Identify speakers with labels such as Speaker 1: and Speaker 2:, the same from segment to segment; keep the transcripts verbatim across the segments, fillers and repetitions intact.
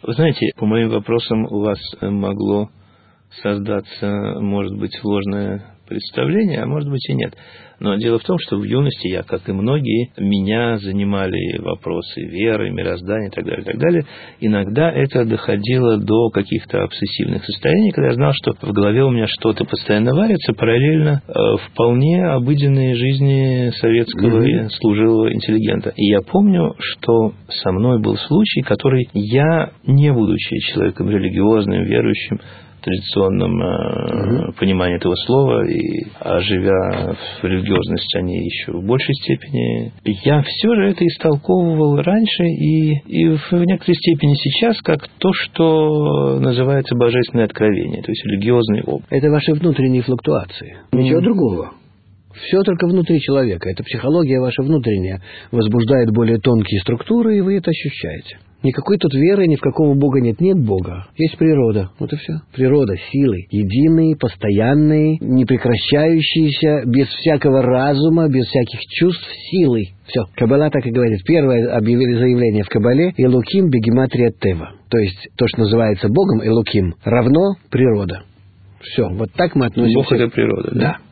Speaker 1: Вы знаете, по моим вопросам у вас могло создаться, может быть, ложное представление, а может быть и нет. Но дело в том, что в юности я, как и многие, меня занимали вопросы веры, мироздания и так далее, и так далее. Иногда это доходило до каких-то обсессивных состояний, когда я знал, что в голове у меня что-то постоянно варится, параллельно э, вполне обыденной жизни советского mm-hmm. служилого интеллигента. И я помню, что со мной был случай, который я, не будучи человеком религиозным, верующим, в традиционном э, понимании этого слова, и а живя в религиозности, они еще в большей степени. Я все же это истолковывал раньше и, и в некоторой степени сейчас как то, что называется божественное откровение, то есть религиозный опыт.
Speaker 2: Это ваши внутренние флуктуации, ничего mm. другого. Все только внутри человека. Это психология ваша внутренняя возбуждает более тонкие структуры, и вы это ощущаете. Никакой тут веры, ни в какого Бога нет. Нет Бога. Есть природа. Вот и все. Природа, силы. Единые, постоянные, непрекращающиеся, без всякого разума, без всяких чувств, силы. Все. Каббала так и говорит. Первое объявили заявление в Каббале: Элоким бегематрия тева. То есть то, что называется Богом, Элоким, равно природа. Все. Вот так мы относимся.
Speaker 1: Бог — это природа, да?
Speaker 2: Да.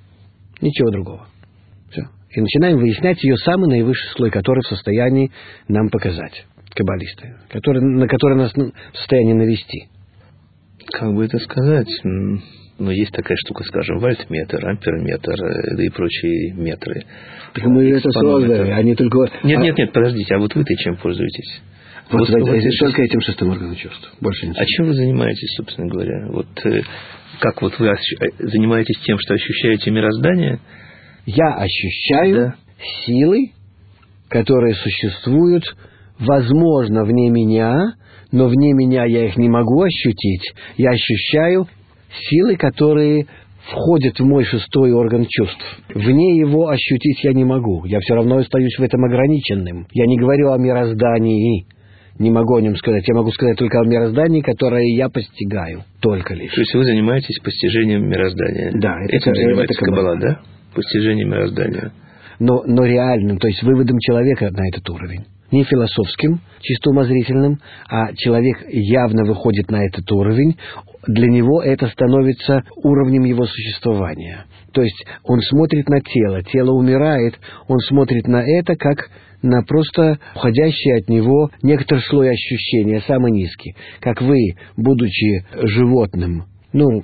Speaker 2: Ничего другого. Все. И начинаем выяснять ее самый наивысший слой, который в состоянии нам показать. Каббалисты, который, на который нас в состоянии навести.
Speaker 1: Как бы это сказать? Ну, есть такая штука, скажем, вольтметр, амперметр, да и прочие метры.
Speaker 2: Так мы это создали, они только...
Speaker 1: Нет, нет, нет, подождите, а вот вы-то чем пользуетесь?
Speaker 2: Вот, вот, вот это, только этим шестым органом чувств, больше ничего.
Speaker 1: А чем вы занимаетесь, собственно говоря? Вот как вот вы занимаетесь тем, что ощущаете мироздание?
Speaker 2: Я ощущаю да. силы, которые существуют, возможно, вне меня, но вне меня я их не могу ощутить. Я ощущаю силы, которые входят в мой шестой орган чувств. Вне его ощутить я не могу. Я все равно остаюсь в этом ограниченным. Я не говорю о мироздании. Не могу о нем сказать. Я могу сказать только о мироздании, которое я постигаю. Только лишь.
Speaker 1: То есть вы занимаетесь постижением мироздания?
Speaker 2: Да.
Speaker 1: Этим это, занимается это Каббала, да? Постижением мироздания.
Speaker 2: Но, но реальным, то есть выводом человека на этот уровень. Не философским, чисто умозрительным, а человек явно выходит на этот уровень, для него это становится уровнем его существования. То есть он смотрит на тело, тело умирает, он смотрит на это как на просто уходящий от него некоторый слой ощущения, самый низкий. Как вы, будучи животным, ну,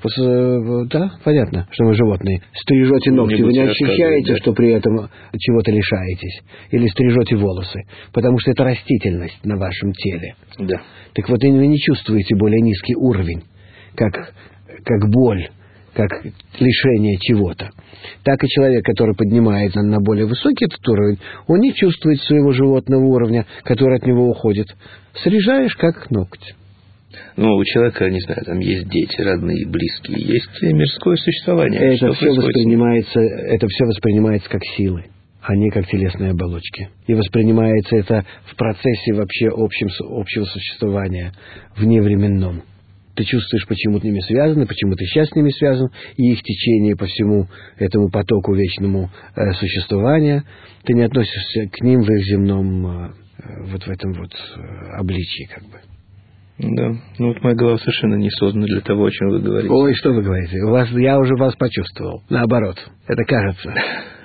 Speaker 2: да, понятно, что вы животные. Стрижете ногти, вы не ощущаете, да, что при этом чего-то лишаетесь. Или стрижете волосы, потому что это растительность на вашем теле.
Speaker 1: Да.
Speaker 2: Так вот, вы не чувствуете более низкий уровень, как, как боль, как лишение чего-то. Так и человек, который поднимается на более высокий этот уровень, он не чувствует своего животного уровня, который от него уходит. Срежаешь, как ногти.
Speaker 1: Ну, у человека, не знаю, там есть дети, родные, близкие, есть мирское существование.
Speaker 2: Это все воспринимается, это все воспринимается как силы, а не как телесные оболочки. И воспринимается это в процессе вообще общем, общего существования, вневременном. Ты чувствуешь, почему ты с ними связан, почему ты сейчас с ними связан, и их течение по всему этому потоку вечному э, существования. Ты не относишься к ним в их земном, э, вот в этом вот э, обличии, как бы.
Speaker 1: Да, ну вот моя голова совершенно не создана для того, о чем вы говорите.
Speaker 2: Ой, что вы говорите? У вас, я уже вас почувствовал. Наоборот, это кажется.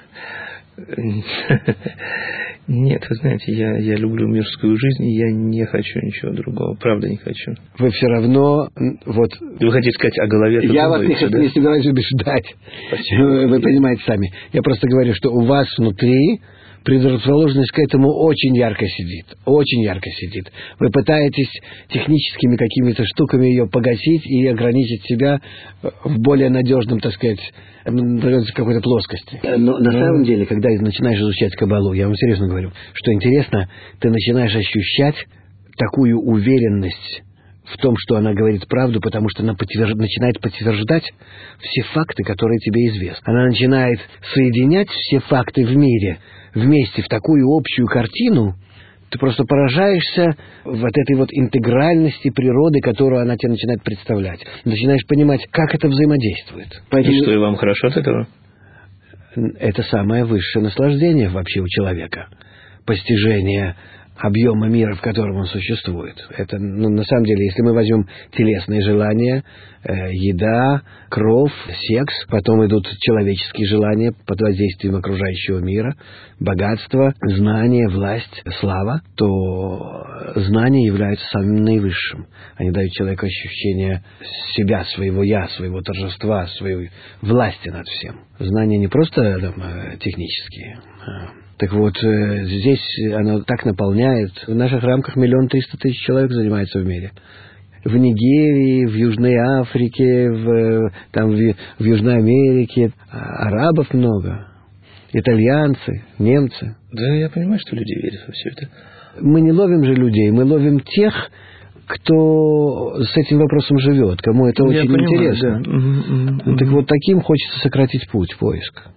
Speaker 1: Нет, вы знаете, я, я люблю мирскую жизнь, и я не хочу ничего другого. Правда, не хочу.
Speaker 2: Вы все равно... вот.
Speaker 1: Вы хотите сказать о голове?
Speaker 2: Я вас не, да? не собираюсь убеждать. Вы, вы понимаете сами. Я просто говорю, что у вас внутри предрасположенность к этому очень ярко сидит. Очень ярко сидит. Вы пытаетесь техническими какими-то штуками ее погасить и ограничить себя в более надежном, так сказать, какой-то плоскости. Но на самом деле, когда начинаешь изучать Каббалу, я вам серьезно говорю, что интересно, ты начинаешь ощущать такую уверенность в том, что она говорит правду, потому что она подтвержд... начинает подтверждать все факты, которые тебе известны. Она начинает соединять все факты в мире вместе в такую общую картину. Ты просто поражаешься вот этой вот интегральности природы, которую она тебе начинает представлять. Начинаешь понимать, как это взаимодействует.
Speaker 1: Поэтому... И что, и вам хорошо от этого?
Speaker 2: Это самое высшее наслаждение вообще у человека. Постижение объема мира, в котором он существует. Это, ну, на самом деле, если мы возьмем телесные желания, э, еда, кровь, секс, потом идут человеческие желания под воздействием окружающего мира, богатство, знание, власть, слава, то знания являются самым наивысшим. Они дают человеку ощущение себя, своего «я», своего торжества, своей власти над всем. Знания не просто там, технические. Так вот, здесь оно так наполняет. В наших рамках миллион триста тысяч человек занимается в мире. В Нигерии, в Южной Африке, в, там, в, в Южной Америке. Арабов много. Итальянцы, немцы.
Speaker 1: Да, я понимаю, что люди верят во все это.
Speaker 2: Мы не ловим же людей, мы ловим тех, кто с этим вопросом живет, кому это
Speaker 1: я
Speaker 2: очень
Speaker 1: понимаю,
Speaker 2: интересно.
Speaker 1: Да. Угу, угу,
Speaker 2: так вот, таким хочется сократить путь, поиск.